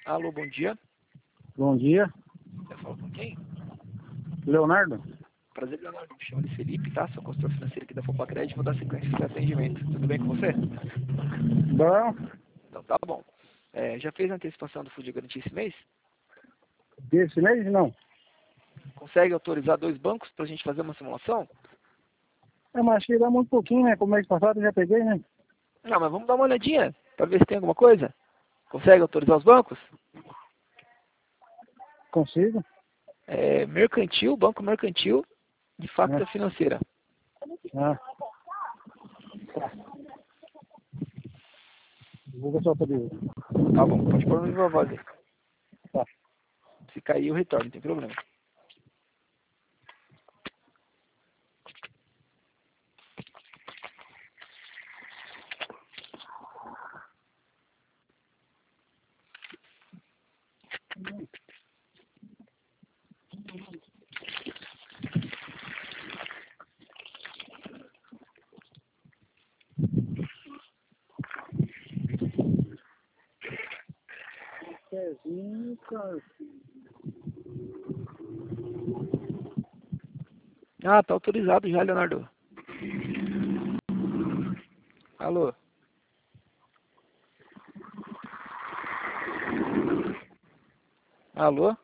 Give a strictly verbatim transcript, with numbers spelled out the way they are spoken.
Alô, bom dia. Bom dia. Eu falo com quem? Leonardo? Prazer, Leonardo. Me chamo de Felipe, tá? Sou consultor financeiro aqui da Fopacred. Vou dar sequência de atendimento. Tudo bem com você? Bom, Então tá bom. É, já fez a antecipação do Fundo de Garantia esse mês? desse mês não. Consegue autorizar dois bancos pra gente fazer uma simulação? É, mas acho que dá muito pouquinho, né? Como mês passado eu já peguei, né? Não, mas vamos dar uma olhadinha pra ver se tem alguma coisa. Consegue autorizar os bancos? Consigo. É, mercantil, banco mercantil de facta É. financeira. Ah. Tá. Divulga só pra Deus. Tá bom, pode pôr no viva voz aí. Tá. Se cair, eu retorno, não tem problema. Pezinho, cara. Ah, tá autorizado já, Leonardo. Alô? Alô?